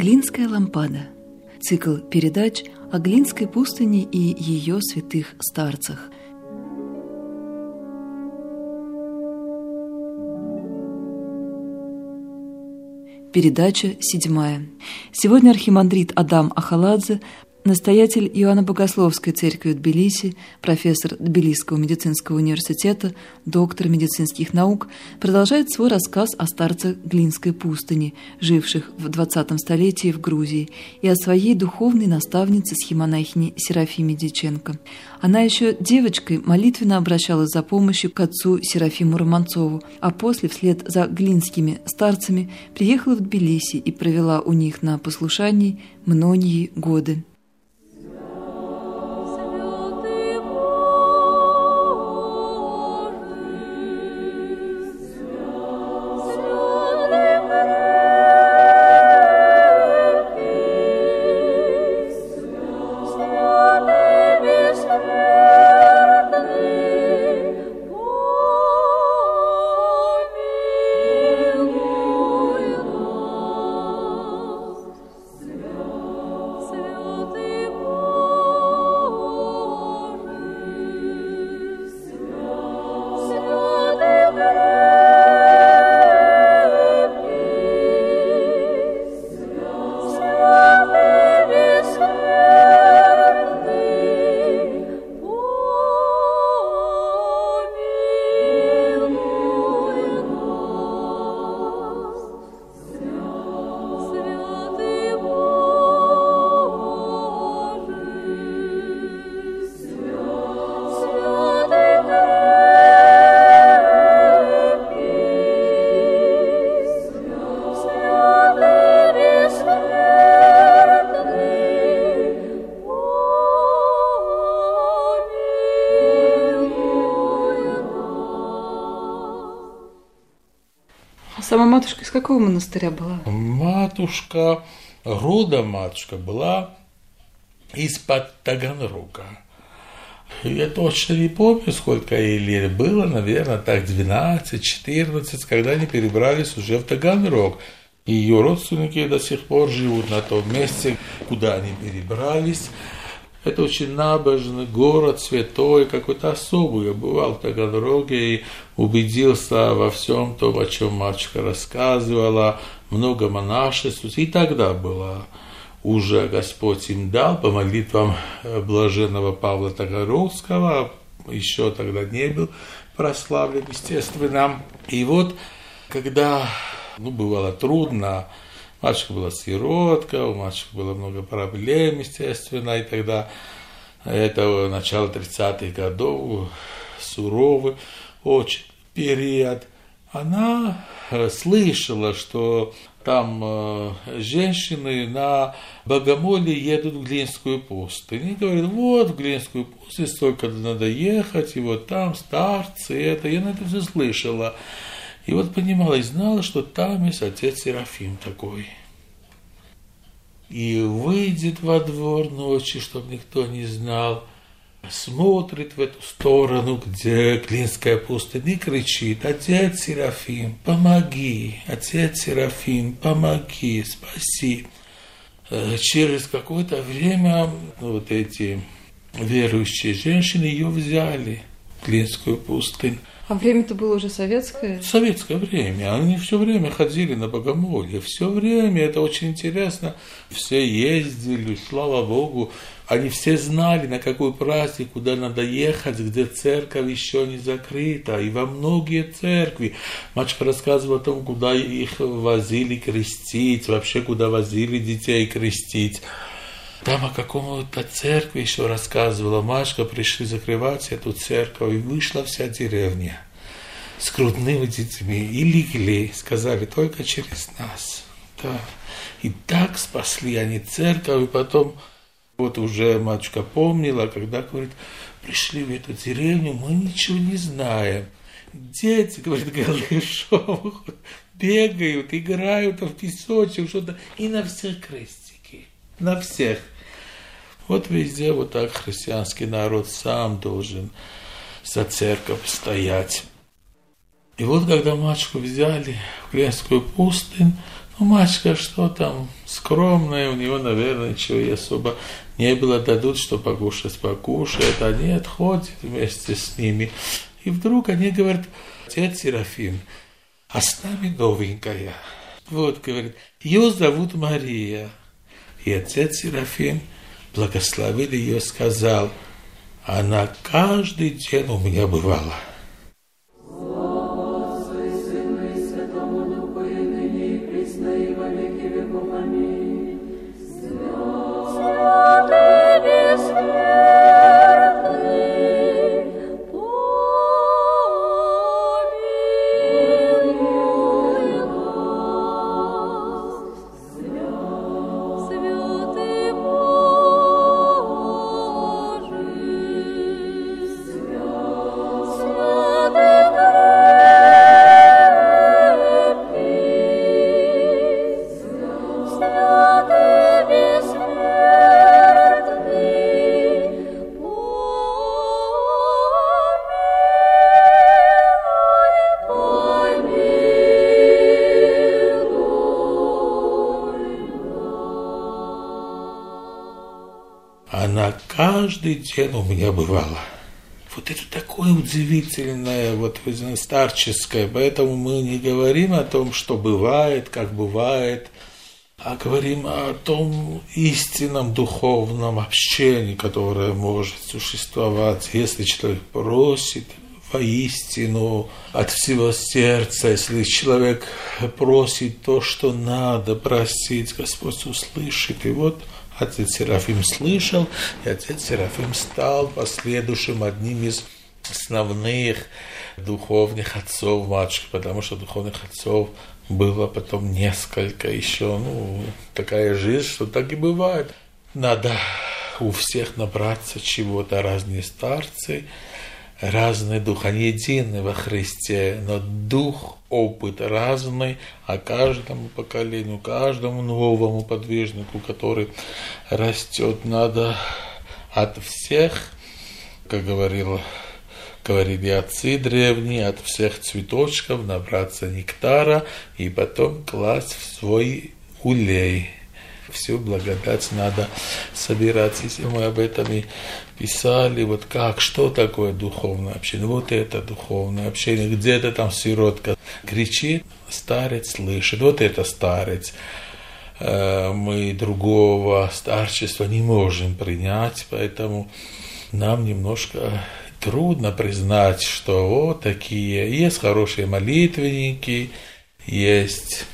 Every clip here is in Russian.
Глинская лампада. Цикл передач о Глинской пустыне и ее святых старцах. Передача 7. Сегодня архимандрит Адам Ахаладзе, настоятель Иоанно-Богословской церкви Тбилиси, профессор Тбилисского медицинского университета, доктор медицинских наук, продолжает свой рассказ о старцах Глинской пустыни, живших в 20 столетии в Грузии, и о своей духовной наставнице схимонахине Серафиме Дьяченко. Она еще девочкой молитвенно обращалась за помощью к отцу Серафиму Романцову, а после, вслед за глинскими старцами, приехала в Тбилиси и провела у них на послушании многие годы. Сама матушка из какого монастыря была? Матушка была из-под Таганрога. Я точно не помню, сколько ей лет было, наверное, так 12-14, когда они перебрались уже в Таганрог. И ее родственники до сих пор живут на том месте, куда они перебрались. Это очень набожный город, святой, какой-то особый. Я бывал в Таганроге и убедился во всем том, о чем матушка рассказывала. Много монашеств. И тогда было уже Господь им дал по молитвам блаженного Павла Таганрогского. Еще тогда не был прославлен, естественно. И вот, когда бывало трудно, матушка была сиротка, у матушки было много проблем, естественно, и тогда это начало 30-х годов, суровый очень период. Она слышала, что там женщины на богомолье едут в Глинскую пустыню. И говорят, вот в Глинскую пустыню столько надо ехать, и вот там старцы, это. Я на это все слышала. И вот понимала и знала, что там есть отец Серафим такой. И выйдет во двор ночью, чтобы никто не знал, смотрит в эту сторону, где Глинская пустыня, и кричит: отец Серафим, помоги, отец Серафим, помоги, спаси. Через какое-то время вот эти верующие женщины ее взяли в Глинскую пустыню. А время-то было уже советское? Советское время. Они все время ходили на богомолье. Все время. Это очень интересно. Все ездили, слава Богу. Они все знали, на какой праздник, куда надо ехать, где церковь еще не закрыта. И во многие церкви. Матушка рассказывала о том, куда их возили крестить, вообще куда возили детей крестить. Там о каком-то церкви еще рассказывала. Матушка, пришли закрывать эту церковь, и вышла вся деревня с грудными детьми. И легли, сказали, только через нас. Да. И так спасли они церковь. И потом, вот уже матушка помнила, когда, говорит, пришли в эту деревню, мы ничего не знаем. Дети, говорит, голышом бегают, играют в песочек, что-то. И на всех крестики. На всех. Вот везде вот так христианский народ сам должен за церковь стоять. И вот когда матушку взяли в Глинскую пустынь, Ну, мачка, что там, скромная, у него, наверное, ничего и особо не было, дадут, что покушать, покушает, они отходят вместе с ними. И вдруг они говорят: отец Серафим, а с нами новенькая. Вот, говорит, ее зовут Мария. И отец Серафим благословил ее, сказал: она каждый день у меня бывала. Она каждый день у меня бывала. Вот это такое удивительное, вот старческое. Поэтому мы не говорим о том, что бывает, как бывает, а говорим о том истинном духовном общении, которое может существовать, если человек просит воистину от всего сердца. Если человек просит то, что надо просить, Господь услышит. И вот отец Серафим слышал, и отец Серафим стал последующим одним из основных духовных отцов матушки, потому что духовных отцов было потом несколько еще. Такая жизнь, что так и бывает. Надо у всех набраться чего-то, разные старцы, разный дух, они едины во Христе, но дух, опыт разный, а каждому поколению, каждому новому подвижнику, который растет, надо от всех, как говорили отцы древние, от всех цветочков набраться нектара и потом класть в свой улей. Всю благодать надо собирать. Если мы об этом и писали, вот как, что такое духовное общение? Вот это духовное общение. Где-то там сиротка кричит, старец слышит. Вот это старец. Мы другого старчества не можем принять, поэтому нам немножко трудно признать, что вот такие. Есть хорошие молитвенники, есть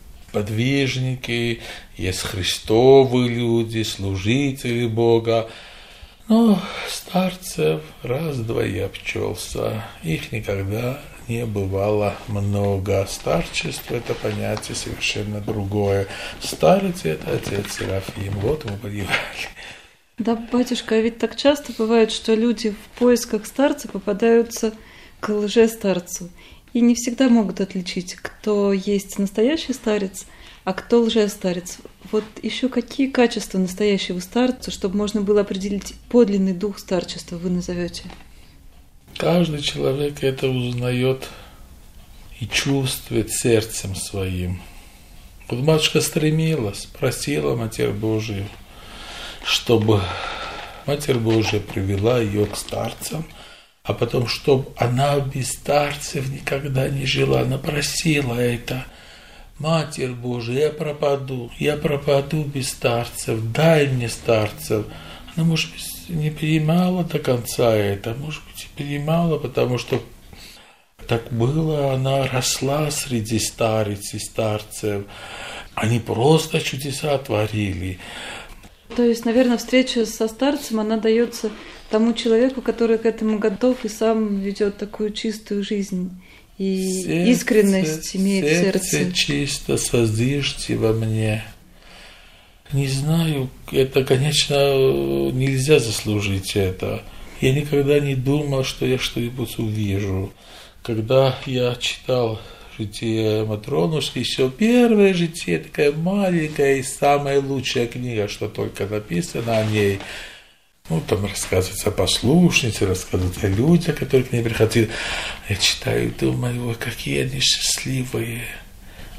подвижники, есть христовые люди, служители Бога. Но старцев раз-два и обчелся. Их никогда не бывало много. Старчество – это понятие совершенно другое. Старец – это отец Серафим. Вот мы понимали. Да, батюшка, а ведь так часто бывает, что люди в поисках старца попадаются к лжестарцу. И не всегда могут отличить, кто есть настоящий старец, а кто лжестарец. Вот еще какие качества настоящего старца, чтобы можно было определить подлинный дух старчества, вы назовете? Каждый человек это узнает и чувствует сердцем своим. Вот матушка стремилась, просила Матерь Божию, чтобы Матерь Божия привела ее к старцам, а потом, чтобы она без старцев никогда не жила. Она просила это. Матерь Божия, я пропаду без старцев, дай мне старцев. Она, может быть, не принимала до конца это, может быть, и принимала, потому что так было, она росла среди старец и старцев. Они просто чудеса творили. То есть, наверное, встреча со старцем, она дается тому человеку, который к этому готов и сам ведет такую чистую жизнь. И искренность имеет в сердце. Сердце чисто, воздвижьте во мне. Не знаю, это, конечно, нельзя заслужить это. Я никогда не думал, что я что-нибудь увижу. Когда я читал «Житие Матронушки», еще первое житие, такая маленькая и самая лучшая книга, что только написано о ней. Там рассказывается о послушнице, рассказывается о людях, которые к ней приходили. Я читаю и думаю, какие они счастливые.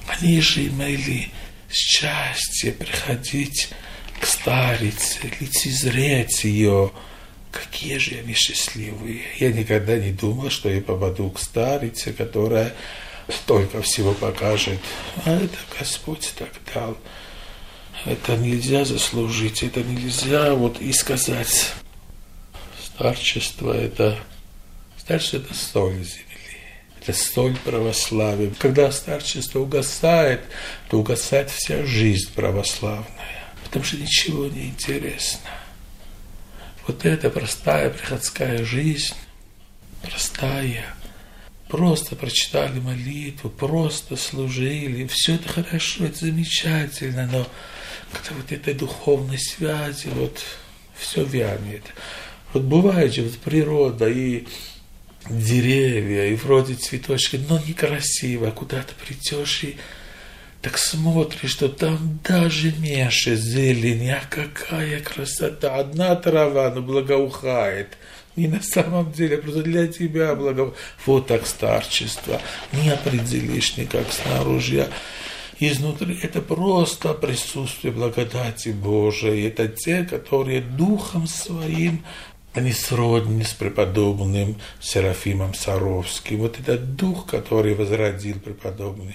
Они же имели счастье приходить к старице, лицезреть ее. Какие же они счастливые. Я никогда не думал, что я попаду к старице, которая столько всего покажет. А это Господь так дал. Это нельзя заслужить, это нельзя вот и сказать. Старчество это соль земли. Это соль православия. Когда старчество угасает, то угасает вся жизнь православная. Потому что ничего не интересно. Вот эта простая приходская жизнь, простая, просто прочитали молитву, просто служили, все это хорошо, это замечательно, но когда вот этой духовной связи, вот все вянет. Вот бывает же вот природа и деревья, и вроде цветочки, но некрасиво, куда-то придешь и так смотришь, что там даже меньше зелени, а какая красота, одна трава, но благоухает. И на самом деле просто для тебя благоухает. Вот так старчество, не определишь никак снаружи, а изнутри это просто присутствие благодати Божией. Это те, которые духом своим, они сродни с преподобным Серафимом Саровским. Вот этот дух, который возродил преподобный.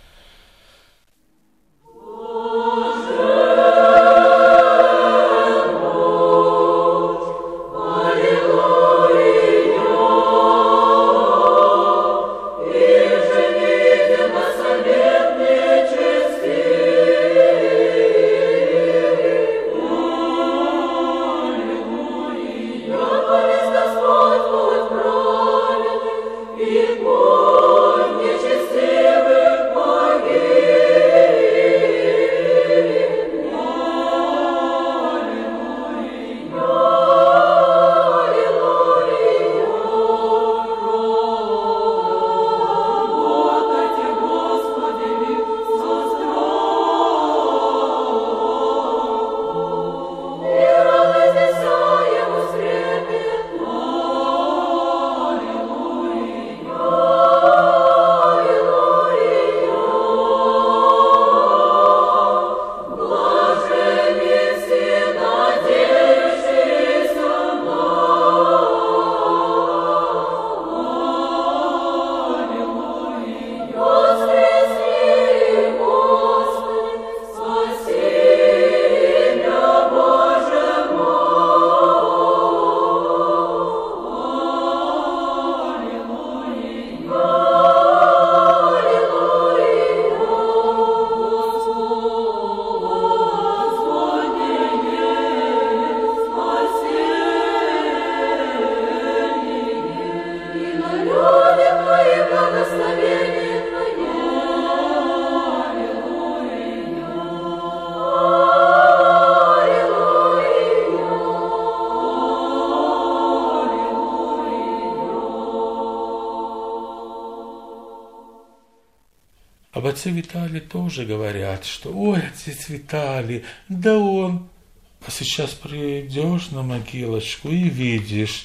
Об отце Виталии тоже говорят, что ой, отец Виталий, да он. А сейчас придешь на могилочку и видишь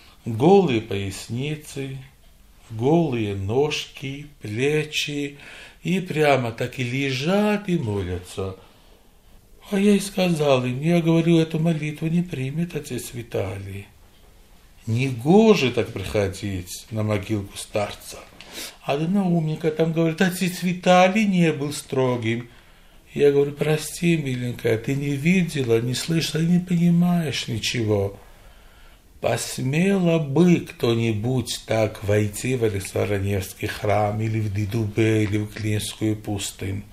голые поясницы, голые ножки, плечи, и прямо так и лежат и молятся. А я и сказал им, я говорю, эту молитву не примет отец Виталий. Негоже так приходить на могилку старца. А одна умника там говорит, отец Виталий не был строгим. Я говорю, прости, миленькая, ты не видела, не слышала, не понимаешь ничего. Посмело бы кто-нибудь так войти в Александро-Невский храм или в Дидубе, или в Клинскую пустынь.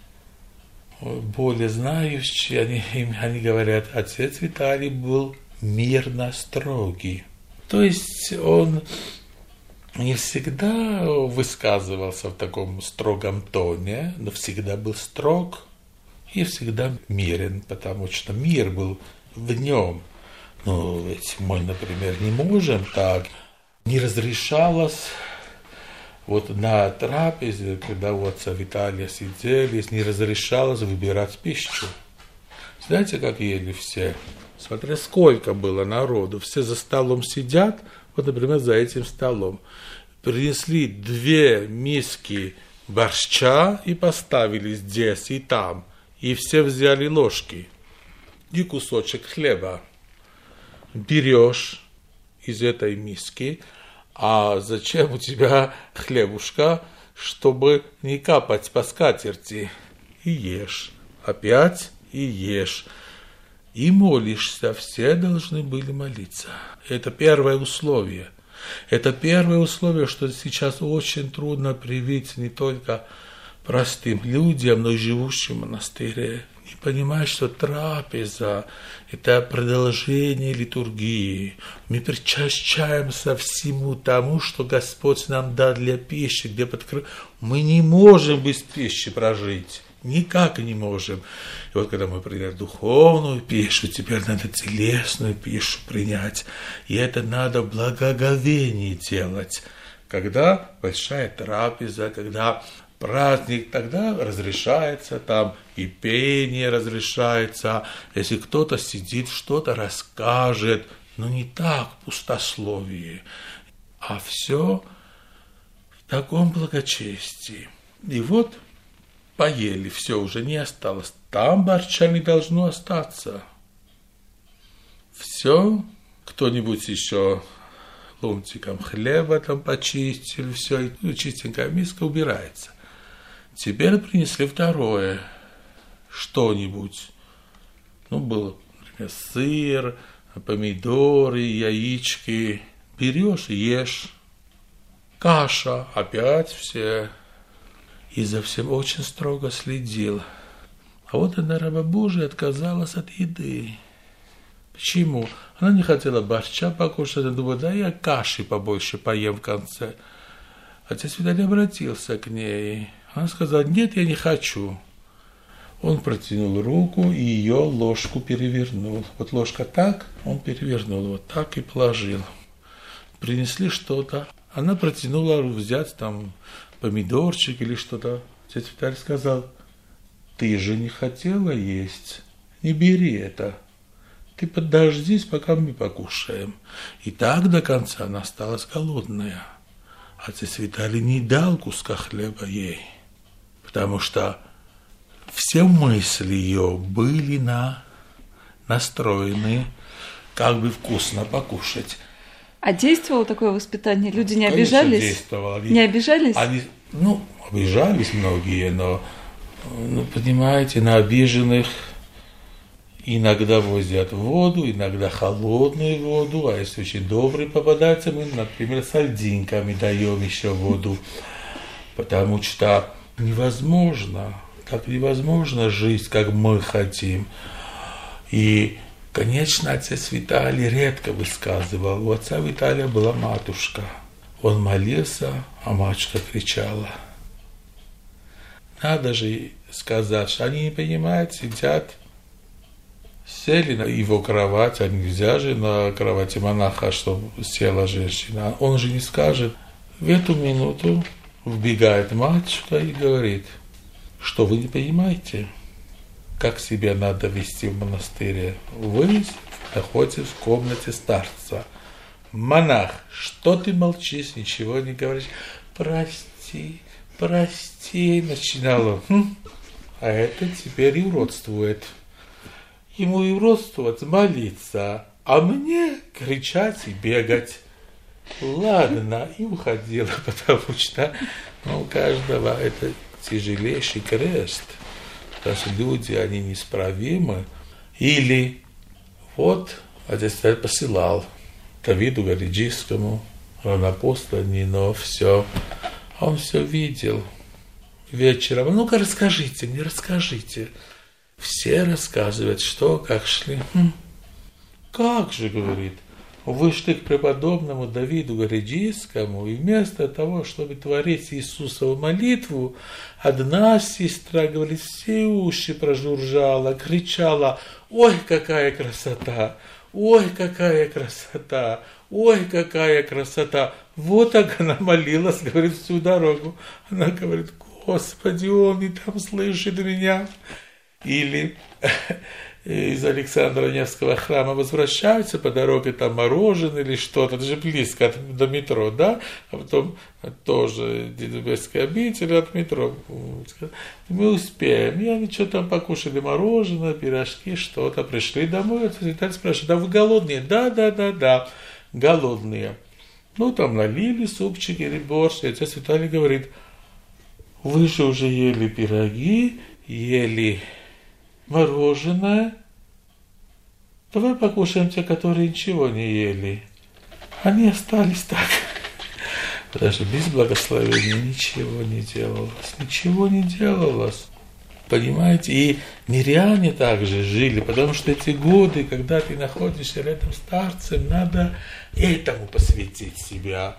Более знающие, они говорят, отец Виталий был мирно строгий. То есть он не всегда высказывался в таком строгом тоне, но всегда был строг и всегда мирен, потому что мир был в нем. Ну, ведь мы, например, не можем так. Не разрешалось вот на трапезе, когда у отца Виталия сидели, не разрешалось выбирать пищу. Знаете, как ели все? Смотря сколько было народу. Все за столом сидят, вот, например, за этим столом. Принесли 2 миски борща и поставили здесь и там, и все взяли ложки и кусочек хлеба. Берешь из этой миски, а зачем у тебя хлебушка, чтобы не капать по скатерти? И ешь, опять и ешь. И молишься, все должны были молиться. Это первое условие. Это первое условие, что сейчас очень трудно привить не только простым людям, но и живущим в монастыре. Не понимаешь, что трапеза – это продолжение литургии. Мы причащаемся всему тому, что Господь нам дал для пищи, Мы не можем без пищи прожить. Никак не можем. И вот когда мы приняли духовную пищу, теперь надо телесную пищу принять. И это надо в благоговении делать. Когда большая трапеза, когда праздник, тогда разрешается там и пение разрешается. Если кто-то сидит, что-то расскажет, но не так пустословие, а все в таком благочестии. И вот поели, все, уже не осталось. Там борща не должно остаться. Все, кто-нибудь еще ломтиком хлеба там почистил, все, и чистенькая миска убирается. Теперь принесли второе, что-нибудь. Было, например, сыр, помидоры, яички. Берешь и ешь. Каша, опять все. И за всем очень строго следил. А вот одна раба Божия отказалась от еды. Почему? Она не хотела борща покушать, она думала, да я каши побольше поем в конце. Отец Виталий обратился к ней. Она сказала, нет, я не хочу. Он протянул руку и ее ложку перевернул. Вот ложка так, он перевернул, вот так и положил. Принесли что-то. Она протянула взять там помидорчик или что-то. Отец Виталий сказал, ты же не хотела есть, не бери это. Ты подождись, пока мы покушаем. И так до конца она осталась голодная. Отец Виталий не дал куска хлеба ей, потому что все мысли ее были настроены, как бы вкусно покушать. А действовало такое воспитание? Люди не обижались? Действовало. Не обижались? Они, обижались многие, но, понимаете, на обиженных иногда возят воду, иногда холодную воду, а если очень добрый попадается, мы, например, с льдинками даем еще воду, потому что невозможно жить, как мы хотим. И, конечно, отец Виталий редко высказывал. У отца Виталия была матушка. Он молился, а матушка кричала. Надо же сказать, что они не понимают, сидят, сели на его кровать, а нельзя же на кровати монаха, чтобы села женщина. Он же не скажет. В эту минуту вбегает матушка и говорит, что вы не понимаете, как себя надо вести в монастыре. Вы находитесь в комнате старца. Монах, что ты молчишь, ничего не говоришь? Прости, начинал он. А это теперь и уродствует. Ему и уродствовать, молиться, а мне кричать и бегать. Ладно, и уходила, потому что у каждого это тяжелейший крест. Потому что люди, они неисправимы. Или вот отец посылал Давиду Гориджийскому, равнопосланный, но все. Он все видел вечером. Ну-ка, расскажите мне, расскажите. Все рассказывают, что, как шли. Как же, говорит, вы шли к преподобному Давиду Гориджийскому, и вместо того, чтобы творить Иисусову молитву, одна сестра, говорит, все уши прожужжала, кричала, ой, какая красота, ой, какая красота, ой, какая красота. Вот так она молилась, говорит, всю дорогу. Она говорит, Господи, он и там слышит меня. Или из Александра Невского храма возвращаются, по дороге там мороженое или что-то, это же близко до метро, да, а потом тоже Дедубецкая обитель от метро. Мы успеем. И они что там покушали, мороженое, пирожки, что-то, пришли домой, отец Виталий спрашивает: да вы голодные? Да, голодные. Ну, там налили супчик или борщ, и отец Виталий говорит: вы же уже ели пироги, ели мороженое, давай покушаем те, которые ничего не ели. Они остались так. Потому что без благословения ничего не делалось. Понимаете? И миряне также жили, потому что эти годы, когда ты находишься рядом с старцем, надо этому посвятить себя.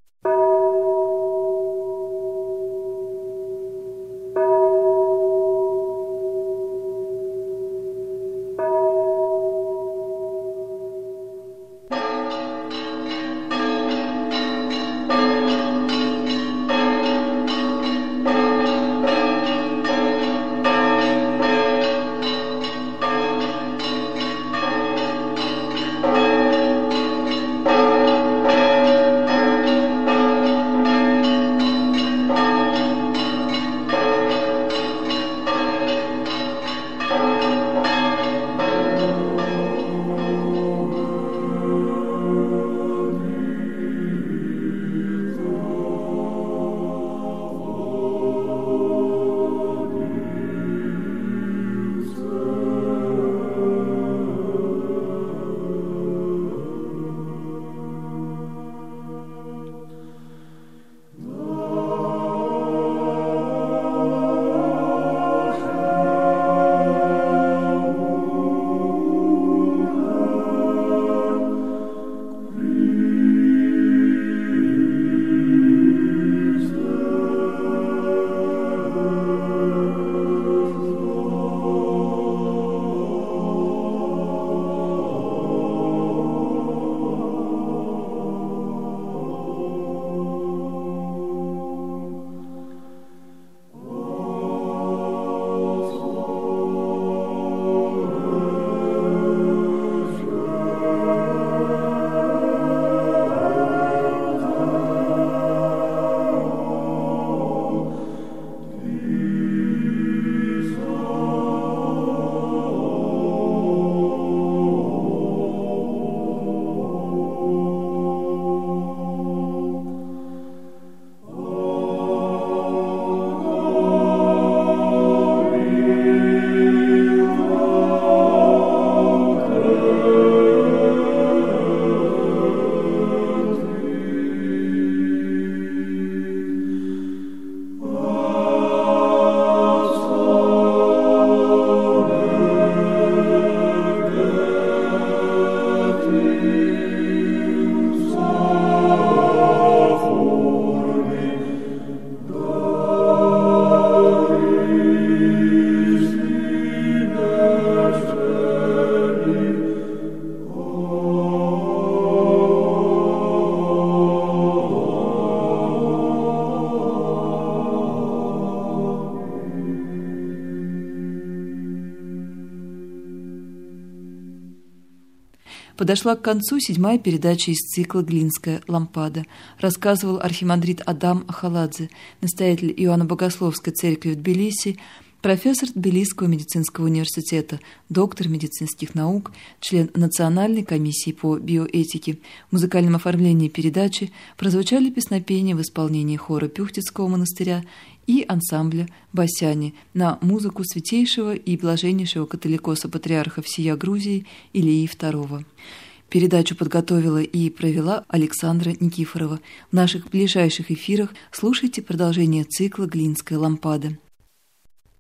Подошла к концу 7-я передача из цикла «Глинская лампада». Рассказывал архимандрит Адам Ахаладзе, настоятель Иоанно-Богословской церкви в Тбилиси, профессор Тбилисского медицинского университета, доктор медицинских наук, член Национальной комиссии по биоэтике. В музыкальном оформлении передачи прозвучали песнопения в исполнении хора Пюхтицкого монастыря и ансамбля «Басяне» на музыку святейшего и блаженнейшего католикоса-патриарха всея Грузии Илии II. Передачу подготовила и провела Александра Никифорова. В наших ближайших эфирах слушайте продолжение цикла «Глинская лампада».